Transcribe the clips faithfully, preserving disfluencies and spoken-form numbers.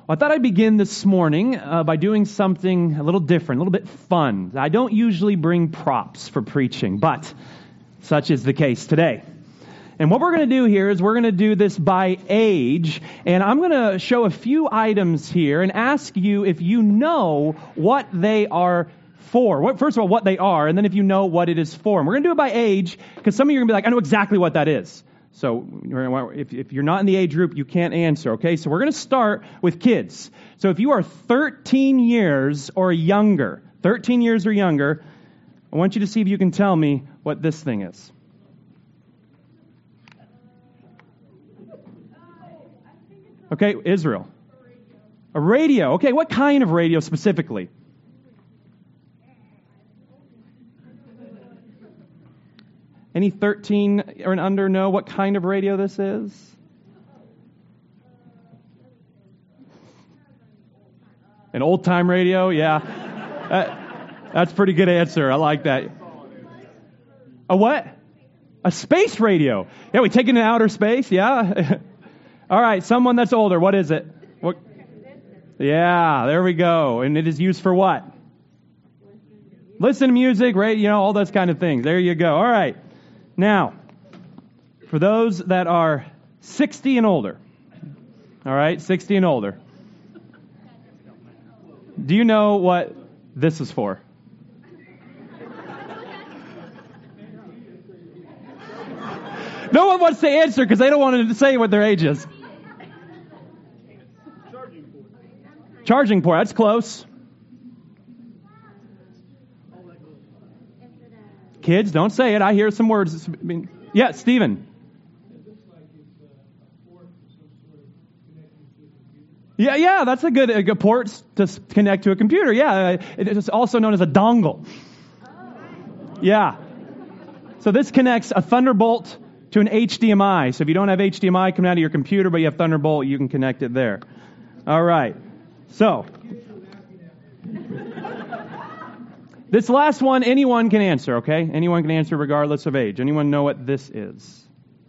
I thought I'd begin this morning uh, by doing something a little different, a little bit fun. I don't usually bring props for preaching, but such is the case today. And what we're going to do here is we're going to do this by age, and I'm going to show a few items here and ask you if you know what they are for. What, first of all, what they are, and then if you know what it is for. And we're going to do it by age, because some of you are going to be like, I know exactly what that is. So if, if you're not in the age group, you can't answer, okay? So we're going to start with kids. So if you are thirteen years or younger, thirteen years or younger, I want you to see if you can tell me what this thing is. Okay, Israel. A radio. Okay, what kind of radio specifically? Any thirteen or and under know what kind of radio this is? An old-time radio? Yeah. that, that's a pretty good answer. I like that. A what? A space radio. Yeah, we take it into outer space? Yeah. All right, someone that's older. What is it? What? Yeah, there we go. And it is used for what? Listen to music, right? You know, all those kind of things. There you go. All right. Now, for those that are sixty and older, all right, sixty and older, do you know what this is for? No one wants to answer because they don't want to say what their age is. Charging port. Charging port, that's close. Kids, don't say it. I hear some words. I mean, yeah, Stephen. Yeah, yeah, that's a good, a good port to connect to a computer. Yeah, it's also known as a dongle. Yeah. So this connects a Thunderbolt to an H D M I. So if you don't have H D M I coming out of your computer, but you have Thunderbolt, you can connect it there. All right. So this last one, anyone can answer, okay? Anyone can answer regardless of age. Anyone know what this is?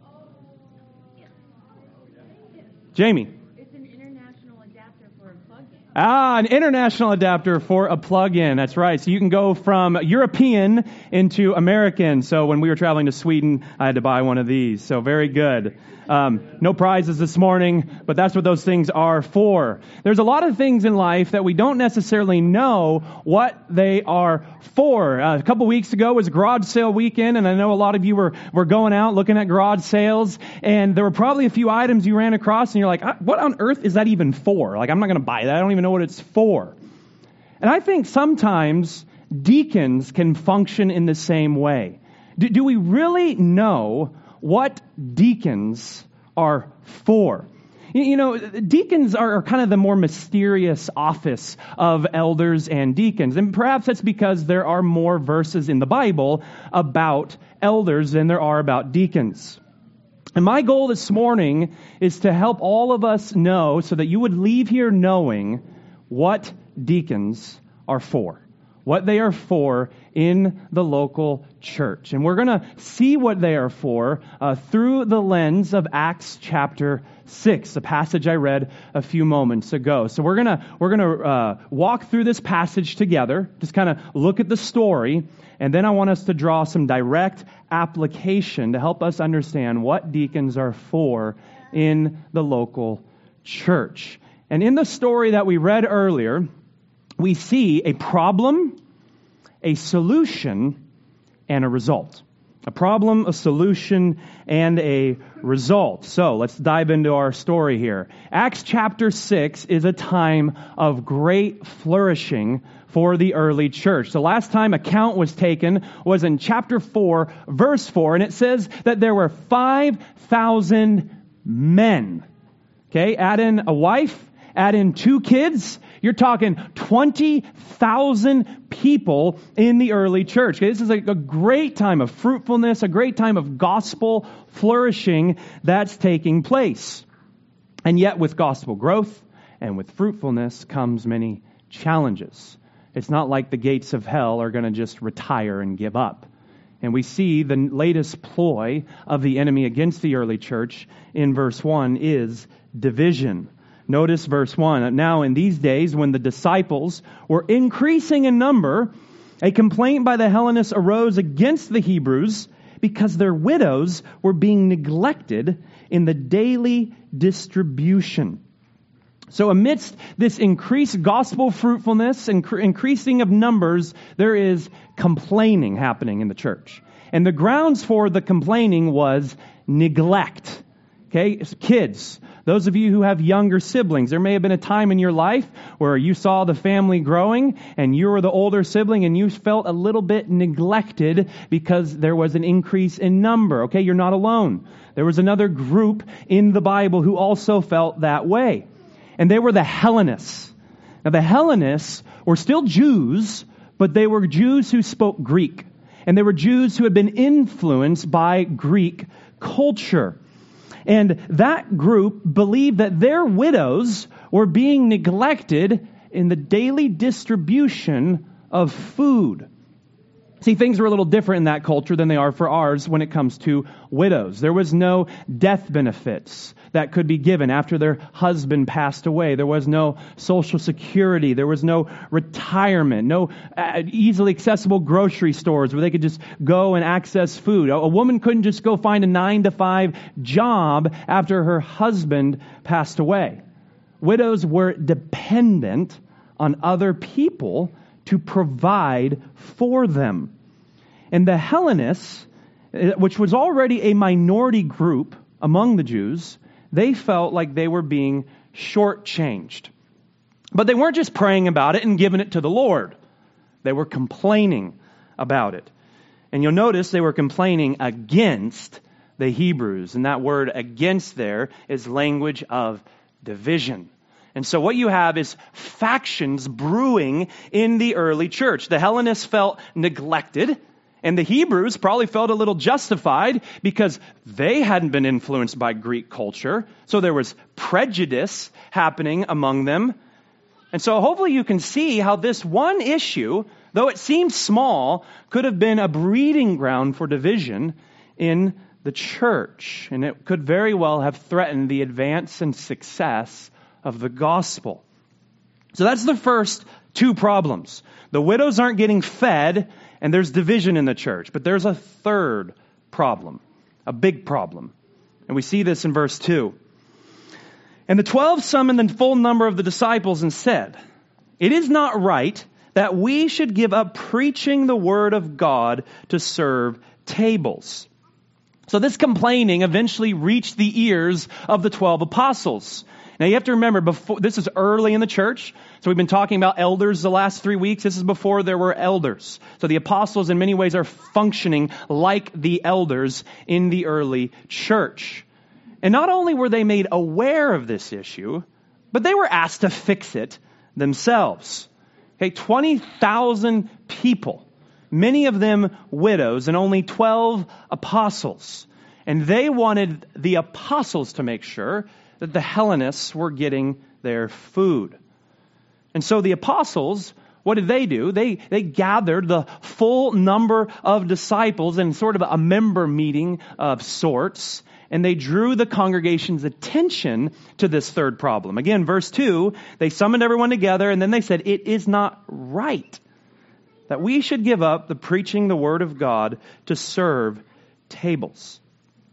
Jamie. It's an international adapter for a plug-in. Ah, an international adapter for a plug-in. That's right. So you can go from European into American. So when we were traveling to Sweden, I had to buy one of these. So very good. Um, no prizes this morning, but that's what those things are for. There's a lot of things in life that we don't necessarily know what they are for. Uh, a couple weeks ago was garage sale weekend, and I know a lot of you were, were going out looking at garage sales, and there were probably a few items you ran across, and you're like, what on earth is that even for? Like, I'm not going to buy that. I don't even know what it's for. And I think sometimes deacons can function in the same way. Do, do we really know what deacons are for? You know, deacons are kind of the more mysterious office of elders and deacons. And perhaps that's because there are more verses in the Bible about elders than there are about deacons. And my goal this morning is to help all of us know, so that you would leave here knowing what deacons are for. What they are for in the local church. And we're going to see what they are for uh, through the lens of Acts chapter six, a passage I read a few moments ago. So we're going to we're going to uh, walk through this passage together, just kind of look at the story, and then I want us to draw some direct application to help us understand what deacons are for in the local church. And in the story that we read earlier, we see a problem, a solution, and a result. A problem, a solution, and a result. So let's dive into our story here. Acts chapter six is a time of great flourishing for the early church. The last time a count was taken was in chapter four, verse four, and it says that there were five thousand men. Okay, add in a wife, add in two kids, you're talking twenty thousand people in the early church. Okay, this is a, a great time of fruitfulness, a great time of gospel flourishing that's taking place. And yet with gospel growth and with fruitfulness comes many challenges. It's not like the gates of hell are going to just retire and give up. And we see the latest ploy of the enemy against the early church in verse one is division. Notice verse one. Now in these days when the disciples were increasing in number, a complaint by the Hellenists arose against the Hebrews because their widows were being neglected in the daily distribution. So amidst this increased gospel fruitfulness and incre- increasing of numbers, there is complaining happening in the church. And the grounds for the complaining was neglect. Okay, kids, those of you who have younger siblings, there may have been a time in your life where you saw the family growing and you were the older sibling and you felt a little bit neglected because there was an increase in number. Okay, you're not alone. There was another group in the Bible who also felt that way. And they were the Hellenists. Now the Hellenists were still Jews, but they were Jews who spoke Greek. And they were Jews who had been influenced by Greek culture. And that group believed that their widows were being neglected in the daily distribution of food. See, things were a little different in that culture than they are for ours when it comes to widows. There was no death benefits that could be given after their husband passed away. There was no social security. There was no retirement, no easily accessible grocery stores where they could just go and access food. A woman couldn't just go find a nine to five job after her husband passed away. Widows were dependent on other people to provide for them. And the Hellenists, which was already a minority group among the Jews, they felt like they were being shortchanged. But they weren't just praying about it and giving it to the Lord. They were complaining about it. And you'll notice they were complaining against the Hebrews. And that word against there is language of division. And so what you have is factions brewing in the early church. The Hellenists felt neglected, and the Hebrews probably felt a little justified because they hadn't been influenced by Greek culture. So there was prejudice happening among them. And so hopefully you can see how this one issue, though it seems small, could have been a breeding ground for division in the church. And it could very well have threatened the advance and success of the gospel. So that's the first two problems. The widows aren't getting fed, and there's division in the church. But there's a third problem, a big problem. And we see this in verse two. And the twelve summoned the full number of the disciples and said, "It is not right that we should give up preaching the word of God to serve tables." So this complaining eventually reached the ears of the twelve apostles. Now you have to remember, before this is early in the church. So we've been talking about elders the last three weeks. This is before there were elders. So the apostles in many ways are functioning like the elders in the early church. And not only were they made aware of this issue, but they were asked to fix it themselves. Okay, twenty thousand people, many of them widows, and only twelve apostles. And they wanted the apostles to make sure that the Hellenists were getting their food. And so the apostles, what did they do? They they gathered the full number of disciples in sort of a member meeting of sorts, and they drew the congregation's attention to this third problem. Again, verse two, they summoned everyone together, and then they said, "It is not right that we should give up the preaching the word of God to serve tables.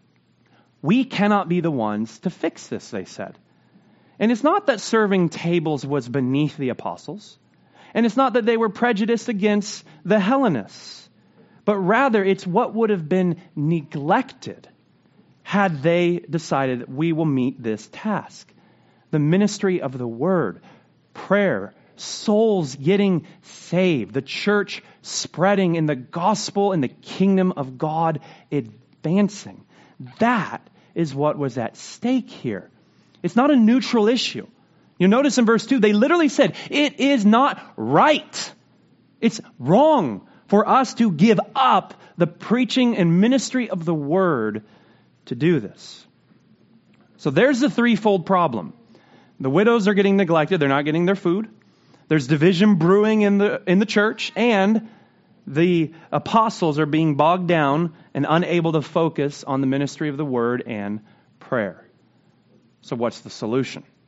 We cannot be the ones to fix this," they said. And it's not that serving tables was beneath the apostles. And it's not that they were prejudiced against the Hellenists. But rather, it's what would have been neglected had they decided that we will meet this task. The ministry of the word, prayer, souls getting saved, the church spreading in the gospel and the kingdom of God advancing. That is what was at stake here. It's not a neutral issue. You'll notice in verse two, they literally said, it is not right. It's wrong for us to give up the preaching and ministry of the word to do this. So there's the threefold problem. The widows are getting neglected. They're not getting their food. There's division brewing in the in the church, and the apostles are being bogged down and unable to focus on the ministry of the word and prayer. So what's the solution?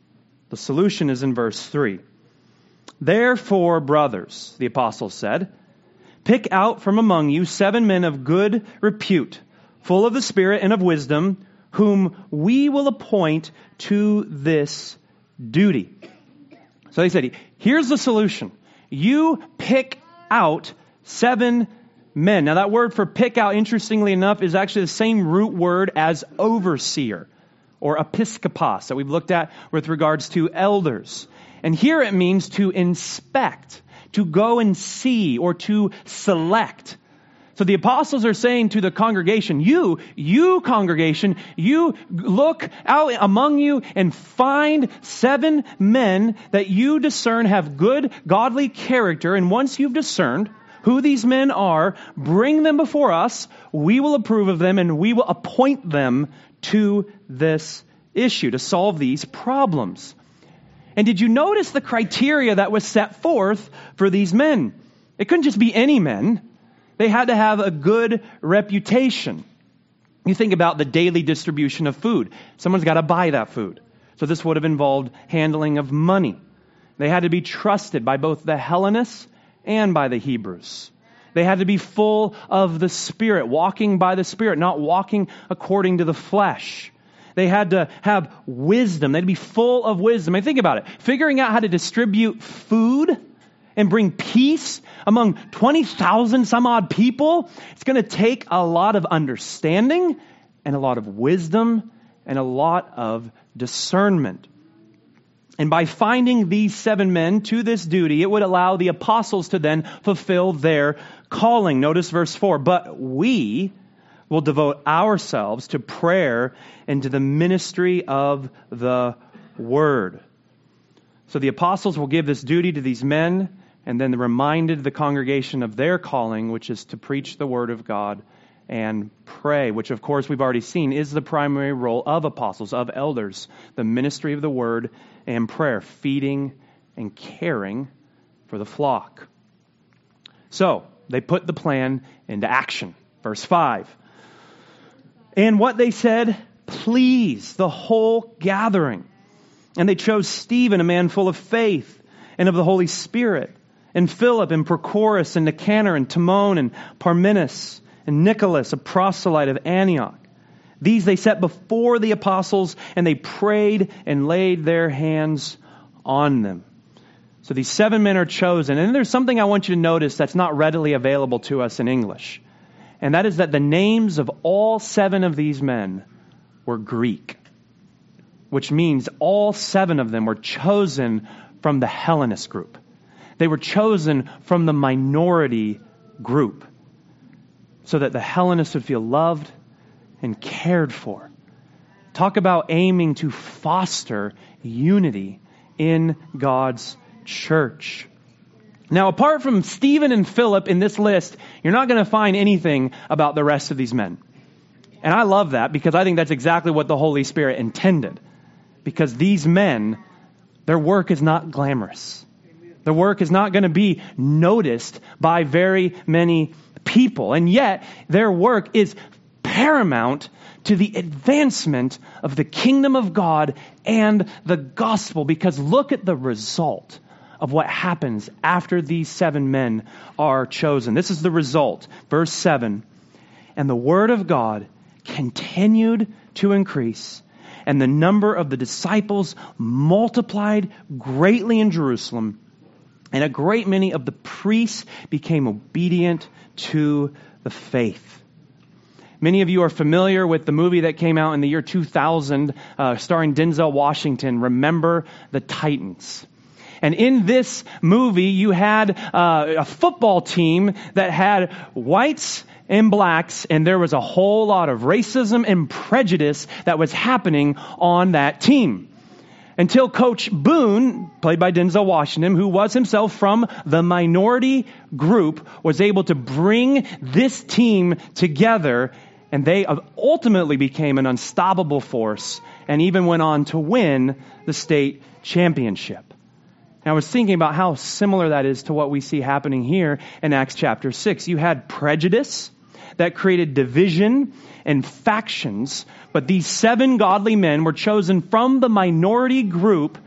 The solution is in verse three. Therefore, brothers, the apostles said, pick out from among you seven men of good repute, full of the Spirit and of wisdom, whom we will appoint to this duty. So they said, here's the solution. You pick out seven men. Now that word for pick out, interestingly enough, is actually the same root word as overseer or episkopos that we've looked at with regards to elders. And here it means to inspect, to go and see, or to select. So the apostles are saying to the congregation, you, you congregation, you look out among you and find seven men that you discern have good, godly character. And once you've discerned who these men are, bring them before us. We will approve of them and we will appoint them to this issue, to solve these problems. And did you notice the criteria that was set forth for these men? It couldn't just be any men. They had to have a good reputation. You think about the daily distribution of food. Someone's got to buy that food. So this would have involved handling of money. They had to be trusted by both the Hellenists and by the Hebrews. They had to be full of the Spirit, walking by the Spirit, not walking according to the flesh. They had to have wisdom. They'd be full of wisdom. I mean, think about it. Figuring out how to distribute food and bring peace among twenty thousand some odd people, it's going to take a lot of understanding and a lot of wisdom and a lot of discernment. And by finding these seven men to this duty, it would allow the apostles to then fulfill their calling. Notice verse four. But we will devote ourselves to prayer and to the ministry of the word. So the apostles will give this duty to these men and then reminded the congregation of their calling, which is to preach the word of God and pray, which of course we've already seen is the primary role of apostles, of elders, the ministry of the word and prayer, feeding and caring for the flock. So they put the plan into action. Verse five. And what they said pleased the whole gathering. And they chose Stephen, a man full of faith and of the Holy Spirit, and Philip and Prochorus and Nicanor and Timon and Parmenas and Nicholas, a proselyte of Antioch. These they set before the apostles, and they prayed and laid their hands on them. So these seven men are chosen. And then there's something I want you to notice that's not readily available to us in English. And that is that the names of all seven of these men were Greek, which means all seven of them were chosen from the Hellenist group. They were chosen from the minority group so that the Hellenists would feel loved and cared for. Talk about aiming to foster unity in God's church. Now, apart from Stephen and Philip in this list, you're not going to find anything about the rest of these men. And I love that because I think that's exactly what the Holy Spirit intended. Because these men, their work is not glamorous. Their work is not going to be noticed by very many people. And yet, their work is paramount to the advancement of the kingdom of God and the gospel. Because look at the result of what happens after these seven men are chosen. This is the result. Verse seven. And the word of God continued to increase, and the number of the disciples multiplied greatly in Jerusalem, and a great many of the priests became obedient to the faith. Many of you are familiar with the movie that came out in the year two thousand, uh, starring Denzel Washington, Remember the Titans. And in this movie, you had uh, a football team that had whites and blacks, and there was a whole lot of racism and prejudice that was happening on that team. Until Coach Boone, played by Denzel Washington, who was himself from the minority group, was able to bring this team together, and they ultimately became an unstoppable force and even went on to win the state championship. And I was thinking about how similar that is to what we see happening here in Acts chapter six. You had prejudice that created division and factions, but these seven godly men were chosen from the minority group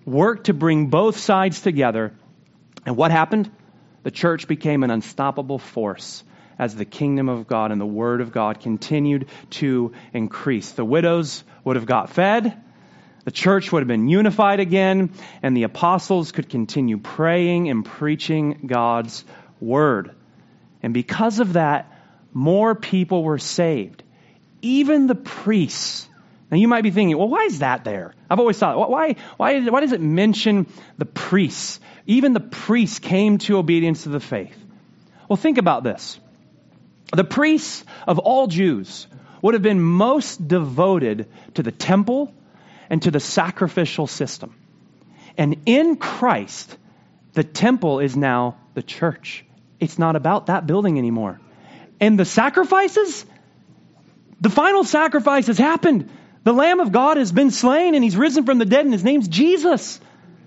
worked to bring both sides together. And what happened? The church became an unstoppable force as the kingdom of God and the word of God continued to increase. The widows would have got fed. The church would have been unified again, and the apostles could continue praying and preaching God's word. And because of that, more people were saved. Even the priests. Now you might be thinking, well, why is that there? I've always thought, why, why, why does it mention the priests? Even the priests came to obedience to the faith. Well, think about this. The priests of all Jews would have been most devoted to the temple and to the sacrificial system. And in Christ, the temple is now the church. It's not about that building anymore. And the sacrifices, the final sacrifice has happened. The Lamb of God has been slain and he's risen from the dead and his name's Jesus.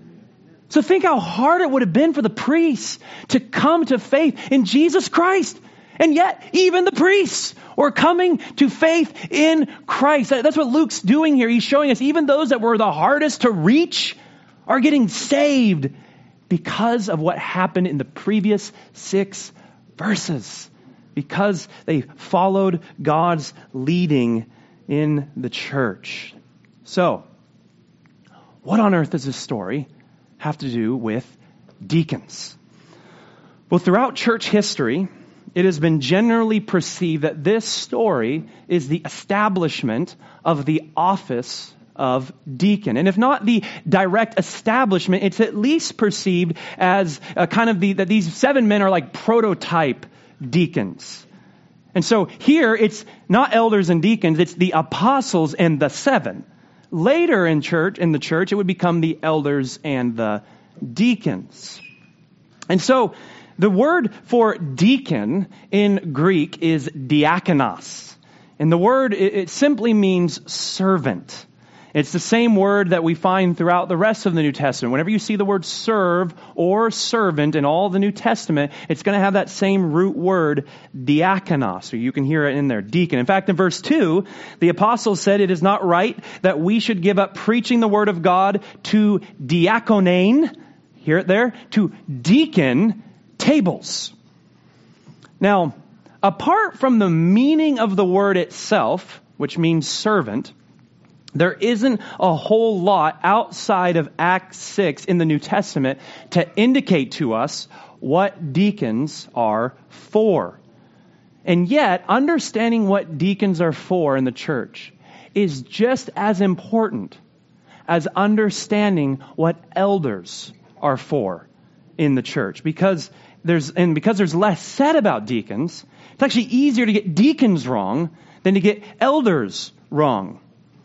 So think how hard it would have been for the priests to come to faith in Jesus Christ. And yet, even the priests were coming to faith in Christ. That's what Luke's doing here. He's showing us even those that were the hardest to reach are getting saved because of what happened in the previous six verses. Because they followed God's leading in the church. So, what on earth does this story have to do with deacons? Well, throughout church history, it has been generally perceived that this story is the establishment of the office of deacon. And if not the direct establishment, it's at least perceived as a kind of the, that these seven men are like prototype deacons. And so here it's not elders and deacons, it's the apostles and the seven. Later in church, in the church, it would become the elders and the deacons. And so the word for deacon in Greek is diakonos. And the word, it, it simply means servant. It's the same word that we find throughout the rest of the New Testament. Whenever you see the word serve or servant in all the New Testament, it's going to have that same root word, diakonos. So you can hear it in there, deacon. In fact, in verse two, the apostle said it is not right that we should give up preaching the word of God to diakonane, hear it there, to deacon tables. Now, apart from the meaning of the word itself, which means servant, there isn't a whole lot outside of Acts six in the New Testament to indicate to us what deacons are for. And yet, understanding what deacons are for in the church is just as important as understanding what elders are for in the church. Because there's, and because there's less said about deacons, it's actually easier to get deacons wrong than to get elders wrong.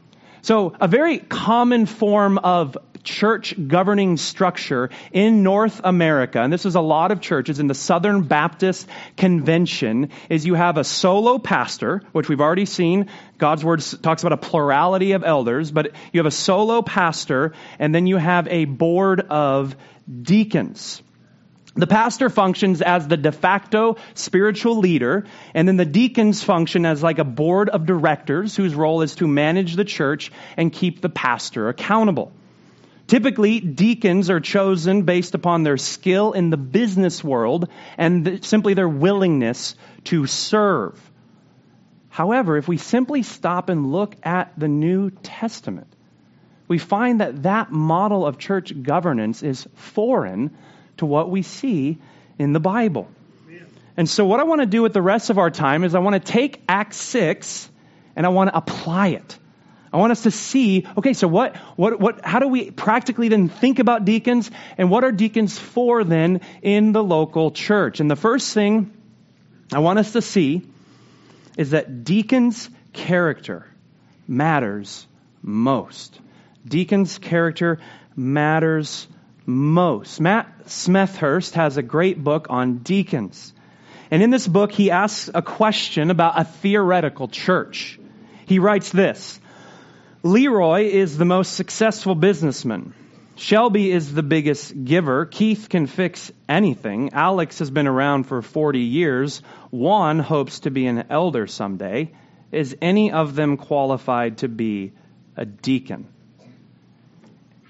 So a very common form of church governing structure in North America, and this is a lot of churches in the Southern Baptist Convention, is you have a solo pastor, which we've already seen. God's Word talks about a plurality of elders, but you have a solo pastor, and then you have a board of deacons. The pastor functions as the de facto spiritual leader, and then the deacons function as like a board of directors whose role is to manage the church and keep the pastor accountable. Typically, deacons are chosen based upon their skill in the business world and th- simply their willingness to serve. However, if we simply stop and look at the New Testament, we find that that model of church governance is foreign to what we see in the Bible. And so what I want to do with the rest of our time is I want to take Acts six and I want to apply it. I want us to see, okay, so what, what, what, how do we practically then think about deacons, and what are deacons for then in the local church? And the first thing I want us to see is that deacons' character matters most. Deacons' character matters most. Matt Smethurst has a great book on deacons. And in this book, he asks a question about a theoretical church. He writes this: Leroy is the most successful businessman. Shelby is the biggest giver. Keith can fix anything. Alex has been around for forty years. Juan hopes to be an elder someday. Is any of them qualified to be a deacon?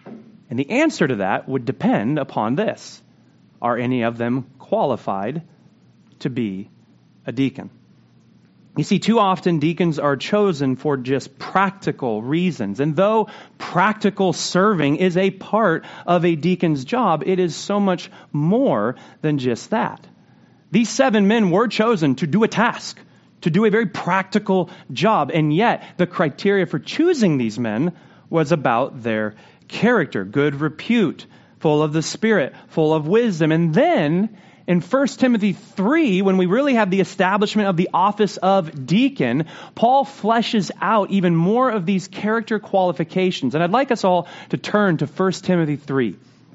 And the answer to that would depend upon this. Are any of them qualified to be a deacon? You see, too often deacons are chosen for just practical reasons. And though practical serving is a part of a deacon's job, it is so much more than just that. These seven men were chosen to do a task, to do a very practical job. And yet, the criteria for choosing these men was about their character, good repute, full of the Spirit, full of wisdom. And then in First Timothy three, when we really have the establishment of the office of deacon, Paul fleshes out even more of these character qualifications. And I'd like us all to turn to First Timothy three.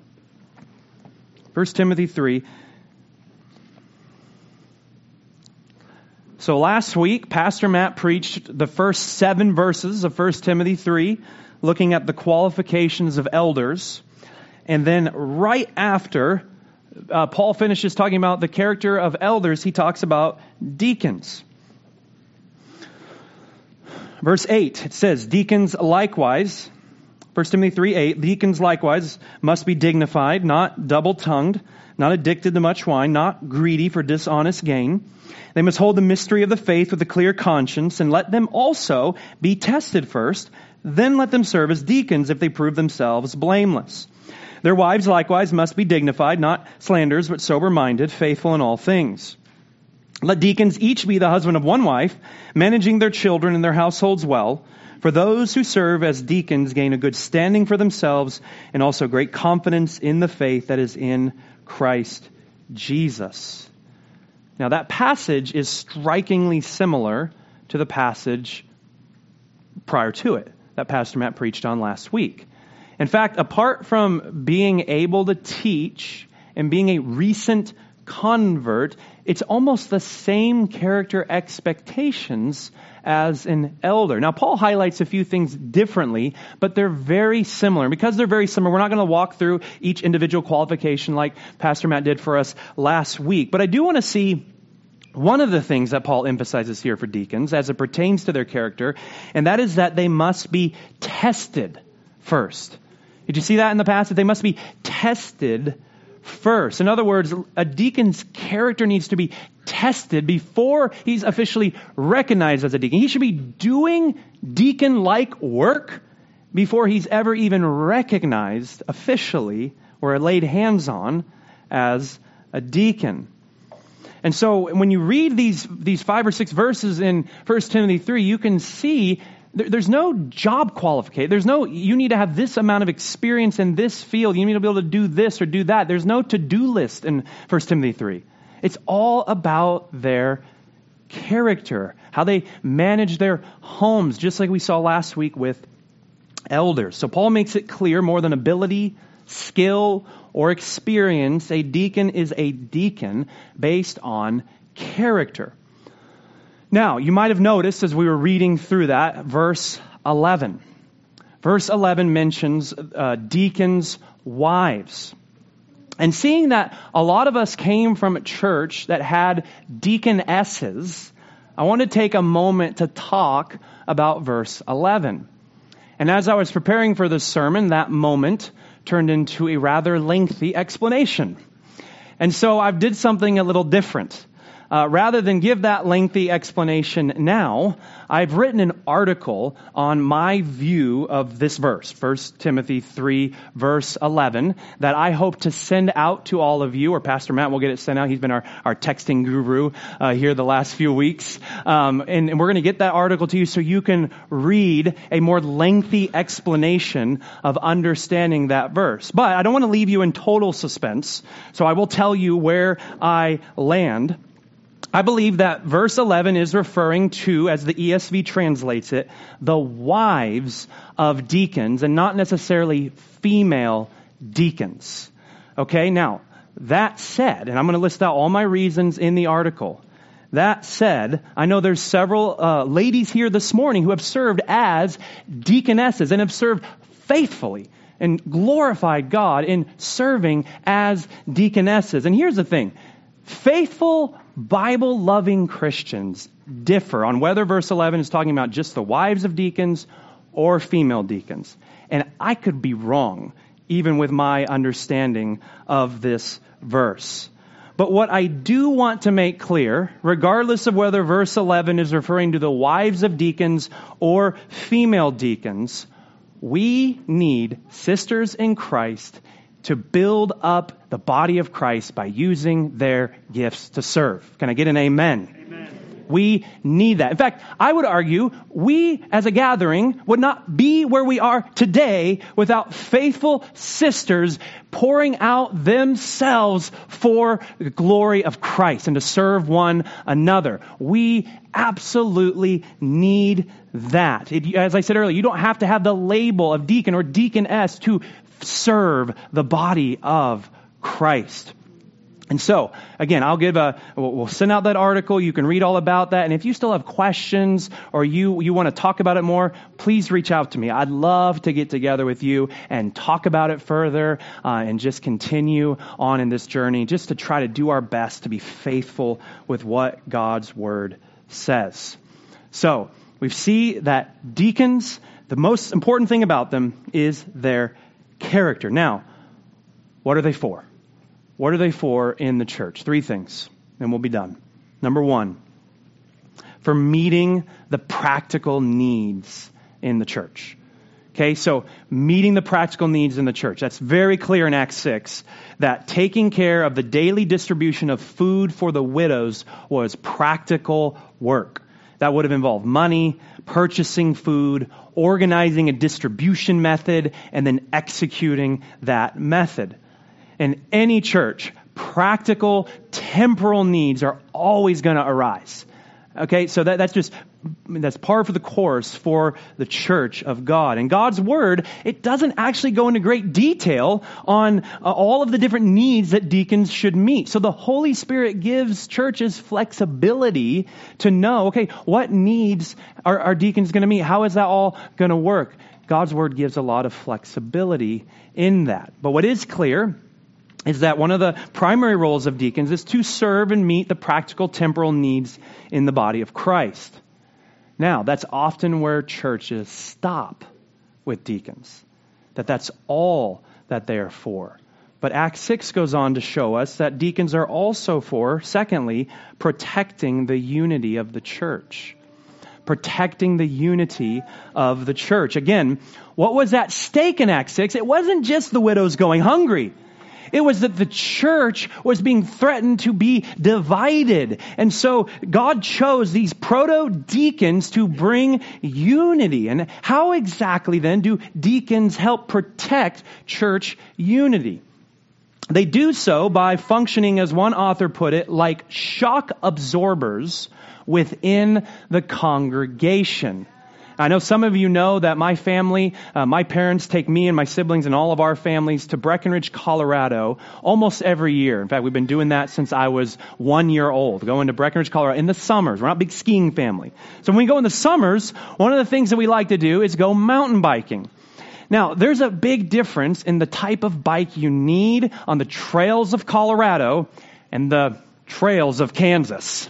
First Timothy three. So last week, Pastor Matt preached the first seven verses of First Timothy three, looking at the qualifications of elders. And then right after uh, Paul finishes talking about the character of elders, he talks about deacons. Verse eight, it says, deacons likewise, First Timothy three eight, deacons likewise must be dignified, not double-tongued, not addicted to much wine, not greedy for dishonest gain. They must hold the mystery of the faith with a clear conscience, and let them also be tested first. Then let them serve as deacons if they prove themselves blameless. Their wives likewise must be dignified, not slanderers, but sober-minded, faithful in all things. Let deacons each be the husband of one wife, managing their children and their households well. For those who serve as deacons gain a good standing for themselves and also great confidence in the faith that is in Christ Jesus. Now that passage is strikingly similar to the passage prior to it that Pastor Matt preached on last week. In fact, apart from being able to teach and being a recent convert, it's almost the same character expectations as an elder. Now, Paul highlights a few things differently, but they're very similar. And because they're very similar, we're not going to walk through each individual qualification like Pastor Matt did for us last week. But I do want to see one of the things that Paul emphasizes here for deacons as it pertains to their character, and that is that they must be tested first. Did you see that in the passage? They must be tested first. In other words, a deacon's character needs to be tested before he's officially recognized as a deacon. He should be doing deacon-like work before he's ever even recognized officially or laid hands on as a deacon. And so when you read these these five or six verses in First Timothy three, you can see there, there's no job qualification. There's no, you need to have this amount of experience in this field. You need to be able to do this or do that. There's no to-do list in First Timothy three. It's all about their character, how they manage their homes, just like we saw last week with elders. So Paul makes it clear, more than ability, skill, or experience, a deacon is a deacon based on character. Now, you might have noticed as we were reading through that, verse eleven. Verse eleven mentions uh, deacons' wives. And seeing that a lot of us came from a church that had deaconesses, I want to take a moment to talk about verse eleven. And as I was preparing for this sermon, that moment turned into a rather lengthy explanation. And so I did something a little different. Uh, rather than give that lengthy explanation now, I've written an article on my view of this verse, First Timothy three, verse eleven, that I hope to send out to all of you, or Pastor Matt will get it sent out. He's been our, our texting guru uh, here the last few weeks. Um, and, and we're going to get that article to you so you can read a more lengthy explanation of understanding that verse. But I don't want to leave you in total suspense, so I will tell you where I land. I believe that verse eleven is referring to, as the E S V translates it, the wives of deacons and not necessarily female deacons. Okay, now, that said, and I'm going to list out all my reasons in the article. That said, I know there's several uh, ladies here this morning who have served as deaconesses and have served faithfully and glorified God in serving as deaconesses. And here's the thing. Faithful, Bible-loving Christians differ on whether verse eleven is talking about just the wives of deacons or female deacons. And I could be wrong even with my understanding of this verse. But what I do want to make clear, regardless of whether verse eleven is referring to the wives of deacons or female deacons, we need sisters in Christ to build up the body of Christ by using their gifts to serve. Can I get an amen? We need that. In fact, I would argue we as a gathering would not be where we are today without faithful sisters pouring out themselves for the glory of Christ and to serve one another. We absolutely need that. It, as I said earlier, you don't have to have the label of deacon or deaconess to serve the body of Christ. And so, again, I'll give a, we'll send out that article. You can read all about that. And if you still have questions or you, you want to talk about it more, please reach out to me. I'd love to get together with you and talk about it further uh, and just continue on in this journey, just to try to do our best to be faithful with what God's word says. So, we see that deacons, the most important thing about them is their character. Now, what are they for? What are they for in the church? Three things, and we'll be done. Number one, for meeting the practical needs in the church. Okay, so meeting the practical needs in the church. That's very clear in Acts six, that taking care of the daily distribution of food for the widows was practical work. That would have involved money, purchasing food, organizing a distribution method, and then executing that method. In any church, practical, temporal needs are always going to arise. Okay, so that, that's just, that's par for the course for the church of God. And God's word, it doesn't actually go into great detail on uh, all of the different needs that deacons should meet. So the Holy Spirit gives churches flexibility to know, okay, what needs are, are deacons going to meet? How is that all going to work? God's word gives a lot of flexibility in that. But what is clear is that one of the primary roles of deacons is to serve and meet the practical temporal needs in the body of Christ. Now, that's often where churches stop with deacons, that that's all that they are for. But Acts six goes on to show us that deacons are also for, secondly, protecting the unity of the church. Protecting the unity of the church. Again, what was at stake in Acts six? It wasn't just the widows going hungry. It was that the church was being threatened to be divided. And so God chose these proto-deacons to bring unity. And how exactly then do deacons help protect church unity? They do so by functioning, as one author put it, like shock absorbers within the congregation. I know some of you know that my family, uh, my parents take me and my siblings and all of our families to Breckenridge, Colorado almost every year. In fact, we've been doing that since I was one year old, going to Breckenridge, Colorado in the summers. We're not a big skiing family. So when we go in the summers, one of the things that we like to do is go mountain biking. Now, there's a big difference in the type of bike you need on the trails of Colorado and the trails of Kansas.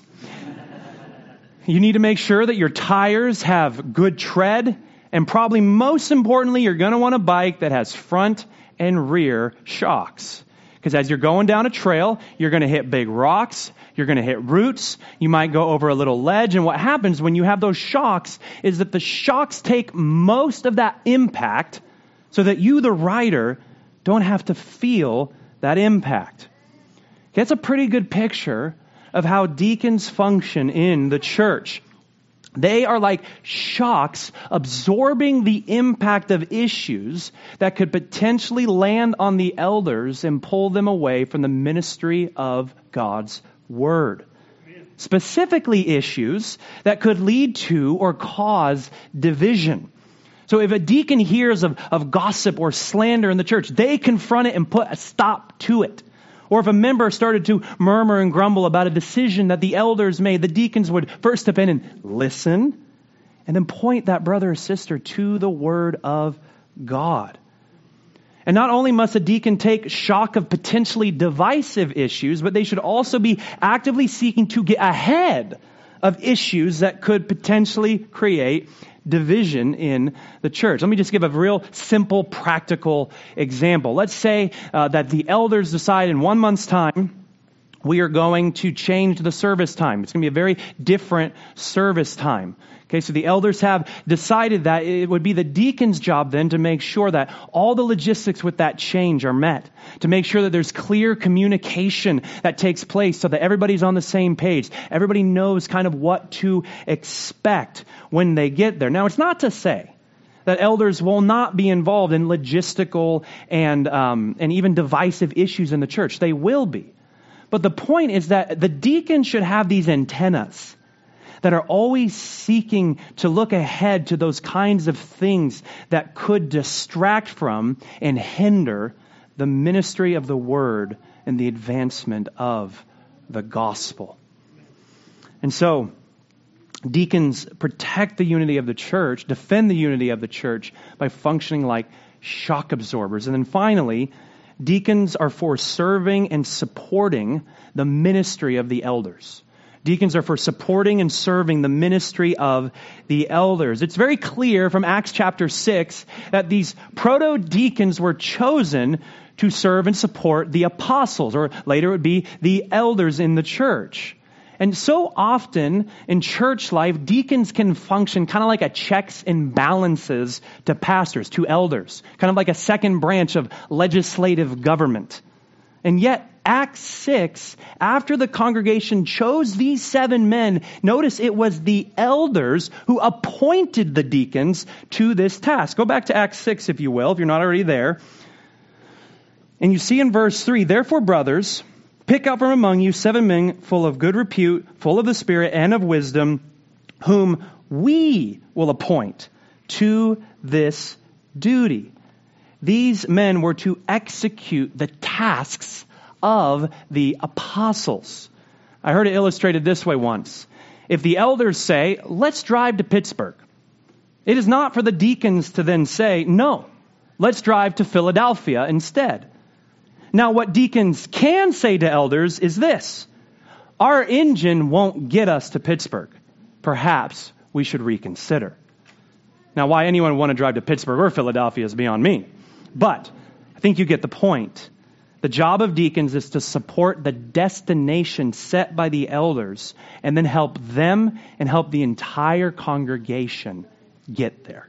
You need to make sure that your tires have good tread, and probably most importantly, you're going to want a bike that has front and rear shocks. Because as you're going down a trail, you're going to hit big rocks, you're going to hit roots, you might go over a little ledge, and what happens when you have those shocks is that the shocks take most of that impact so that you, the rider, don't have to feel that impact. That's a pretty good picture of how deacons function in the church. They are like shocks absorbing the impact of issues that could potentially land on the elders and pull them away from the ministry of God's word. Specifically issues that could lead to or cause division. So if a deacon hears of, of gossip or slander in the church, they confront it and put a stop to it. Or if a member started to murmur and grumble about a decision that the elders made, the deacons would first step in and listen, and then point that brother or sister to the word of God. And not only must a deacon take shock of potentially divisive issues, but they should also be actively seeking to get ahead of issues that could potentially create division in the church. Let me just give a real simple, practical example. Let's say uh, that the elders decide in one month's time, we are going to change the service time. It's going to be a very different service time. Okay, so the elders have decided that it would be the deacon's job then to make sure that all the logistics with that change are met, to make sure that there's clear communication that takes place so that everybody's on the same page. Everybody knows kind of what to expect when they get there. Now, it's not to say that elders will not be involved in logistical and um, and even divisive issues in the church. They will be. But the point is that the deacon should have these antennas that are always seeking to look ahead to those kinds of things that could distract from and hinder the ministry of the word and the advancement of the gospel. And so, deacons protect the unity of the church, defend the unity of the church by functioning like shock absorbers. And then finally, deacons are for serving and supporting the ministry of the elders. Deacons are for supporting and serving the ministry of the elders. It's very clear from Acts chapter six that these proto-deacons were chosen to serve and support the apostles, or later it would be the elders in the church. And so often in church life, deacons can function kind of like a checks and balances to pastors, to elders, kind of like a second branch of legislative government. And yet, Acts six, after the congregation chose these seven men, notice it was the elders who appointed the deacons to this task. Go back to Acts six, if you will, if you're not already there. And you see in verse three, therefore, brothers, pick out from among you seven men full of good repute, full of the Spirit and of wisdom, whom we will appoint to this duty. These men were to execute the tasks of the apostles. I heard it illustrated this way once. If the elders say, let's drive to Pittsburgh, it is not for the deacons to then say, no, let's drive to Philadelphia instead. Now, what deacons can say to elders is this: our engine won't get us to Pittsburgh. Perhaps we should reconsider. Now, why anyone would want to drive to Pittsburgh or Philadelphia is beyond me. But I think you get the point. The job of deacons is to support the destination set by the elders and then help them and help the entire congregation get there.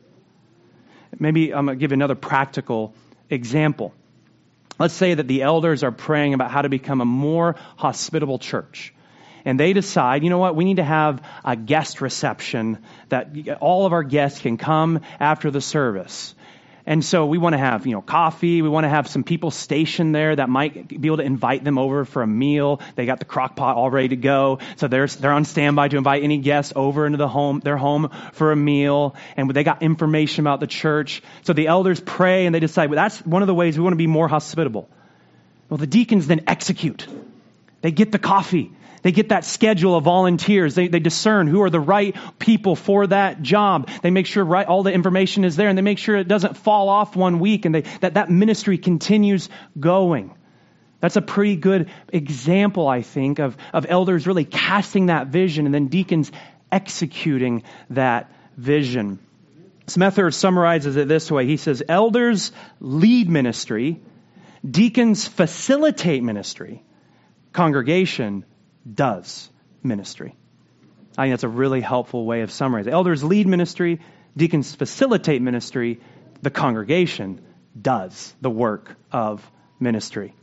Maybe I'm going to give another practical example. Let's say that the elders are praying about how to become a more hospitable church. And they decide, you know what, we need to have a guest reception that all of our guests can come after the service. And so we want to have, you know, coffee. We want to have some people stationed there that might be able to invite them over for a meal. They got the crock pot all ready to go. So they're, they're on standby to invite any guests over into the home, their home for a meal. And they got information about the church. So the elders pray and they decide, well, that's one of the ways we want to be more hospitable. Well, the deacons then execute. They get the coffee. They get that schedule of volunteers. They, they discern who are the right people for that job. They make sure right, all the information is there, and they make sure it doesn't fall off one week, and they, that that ministry continues going. That's a pretty good example, I think, of, of elders really casting that vision and then deacons executing that vision. Smether summarizes it this way. He says, elders lead ministry, deacons facilitate ministry, congregation does ministry. I think that's a really helpful way of summarizing. Elders lead ministry, deacons facilitate ministry, the congregation does the work of ministry.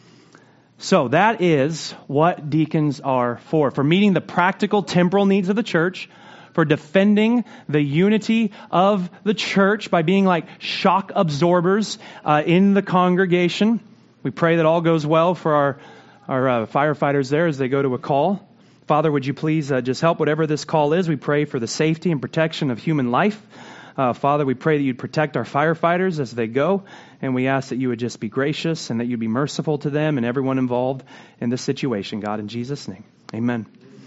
So that is what deacons are for, for meeting the practical temporal needs of the church, for defending the unity of the church by being like shock absorbers uh, in the congregation. We pray that all goes well for our Our uh, firefighters there as they go to a call. Father, would you please uh, just help whatever this call is? We pray for the safety and protection of human life. Uh, Father, we pray that you'd protect our firefighters as they go. And we ask that you would just be gracious and that you'd be merciful to them and everyone involved in this situation, God, in Jesus' name. Amen.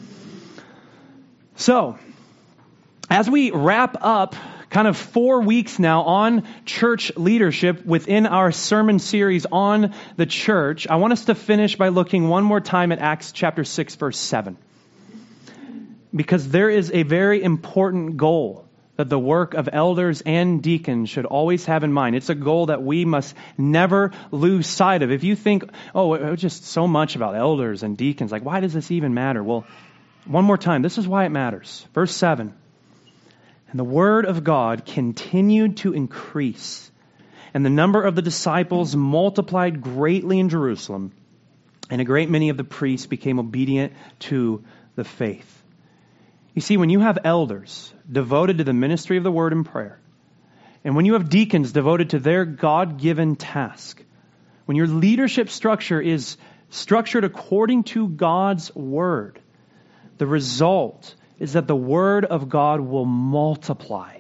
So, as we wrap up kind of four weeks now on church leadership within our sermon series on the church, I want us to finish by looking one more time at Acts chapter six, verse seven. Because there is a very important goal that the work of elders and deacons should always have in mind. It's a goal that we must never lose sight of. If you think, oh, it was just so much about elders and deacons, like why does this even matter? Well, one more time, this is why it matters. Verse seven, and the word of God continued to increase, and the number of the disciples multiplied greatly in Jerusalem, and a great many of the priests became obedient to the faith. You see, when you have elders devoted to the ministry of the word and prayer, and when you have deacons devoted to their God-given task, when your leadership structure is structured according to God's word, the result is that the word of God will multiply,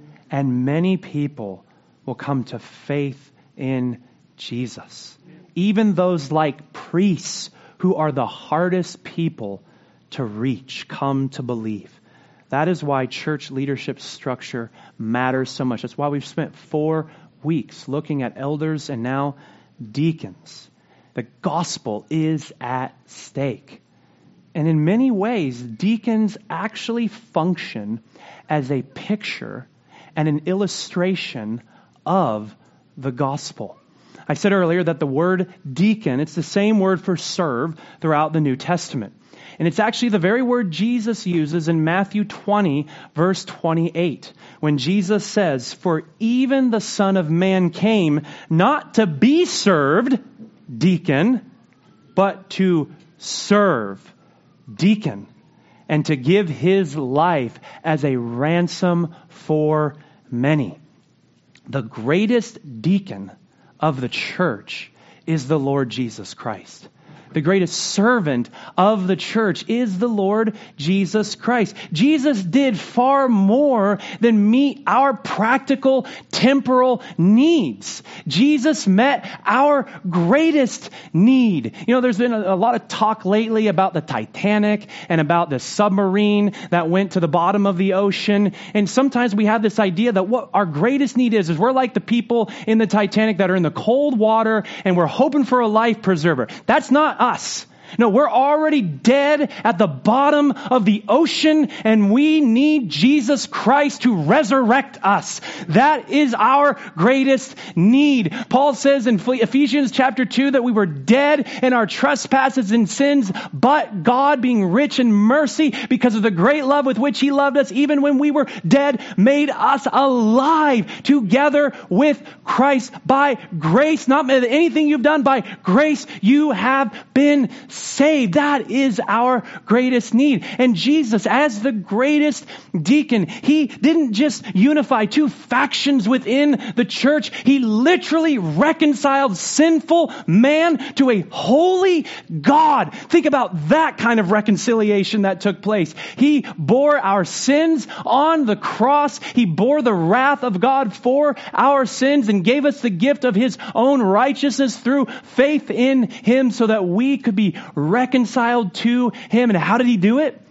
and many people will come to faith in Jesus. Even those like priests, who are the hardest people to reach, come to believe. That is why church leadership structure matters so much. That's why we've spent four weeks looking at elders and now deacons. The gospel is at stake. And in many ways, deacons actually function as a picture and an illustration of the gospel. I said earlier that the word deacon, it's the same word for serve throughout the New Testament. And it's actually the very word Jesus uses in Matthew twenty, verse twenty-eight, when Jesus says, "For even the Son of Man came not to be served," deacon, "but to serve," deacon, "and to give his life as a ransom for many." The greatest deacon of the church is the Lord Jesus Christ. The greatest servant of the church is the Lord Jesus Christ. Jesus did far more than meet our practical temporal needs. Jesus met our greatest need. You know, there's been a, a lot of talk lately about the Titanic and about the submarine that went to the bottom of the ocean. And sometimes we have this idea that what our greatest need is, is we're like the people in the Titanic that are in the cold water and we're hoping for a life preserver. That's not us. No, we're already dead at the bottom of the ocean, and we need Jesus Christ to resurrect us. That is our greatest need. Paul says in Ephesians chapter two that we were dead in our trespasses and sins, but God, being rich in mercy because of the great love with which he loved us, even when we were dead, made us alive together with Christ. By grace, not anything you've done, by grace you have been saved. That is our greatest need. And Jesus, as the greatest deacon, he didn't just unify two factions within the church. He literally reconciled sinful man to a holy God. Think about that kind of reconciliation that took place. He bore our sins on the cross. He bore the wrath of God for our sins and gave us the gift of his own righteousness through faith in him so that we could be reconciled to him. And how did he do it?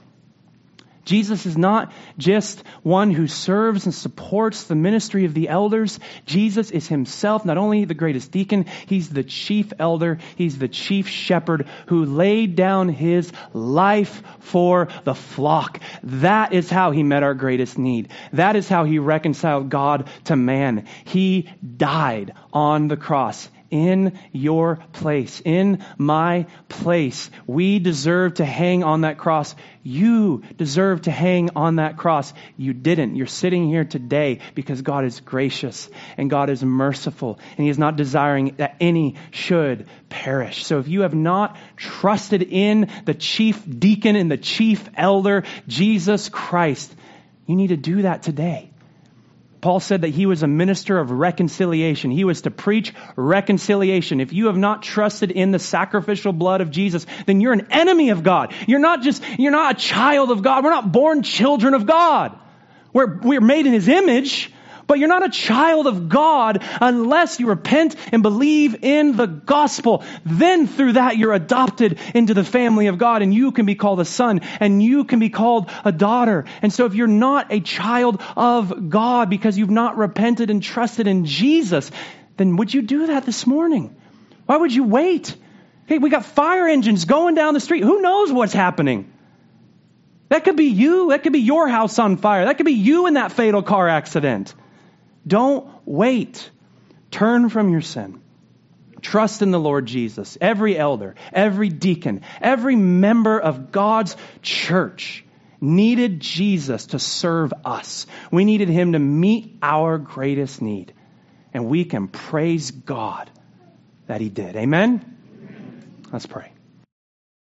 Jesus is not just one who serves and supports the ministry of the elders. Jesus is himself not only the greatest deacon, he's the chief elder, he's the chief shepherd who laid down his life for the flock. That is how he met our greatest need. That is how he reconciled God to man. He died on the cross. In your place, in my place. We deserve to hang on that cross. You deserve to hang on that cross. You didn't. You're sitting here today because God is gracious and God is merciful and he is not desiring that any should perish. So if you have not trusted in the chief deacon and the chief elder, Jesus Christ, you need to do that today. Paul said that he was a minister of reconciliation. He was to preach reconciliation. If you have not trusted in the sacrificial blood of Jesus, then you're an enemy of God. You're not just, you're not a child of God. We're not born children of God. We're, we're made in his image, but you're not a child of God unless you repent and believe in the gospel. Then through that, you're adopted into the family of God and you can be called a son and you can be called a daughter. And so if you're not a child of God because you've not repented and trusted in Jesus, then would you do that this morning? Why would you wait? Hey, we got fire engines going down the street. Who knows what's happening? That could be you. That could be your house on fire. That could be you in that fatal car accident. Don't wait. Turn from your sin. Trust in the Lord Jesus. Every elder, every deacon, every member of God's church needed Jesus to serve us. We needed him to meet our greatest need. And we can praise God that he did. Amen? Let's pray.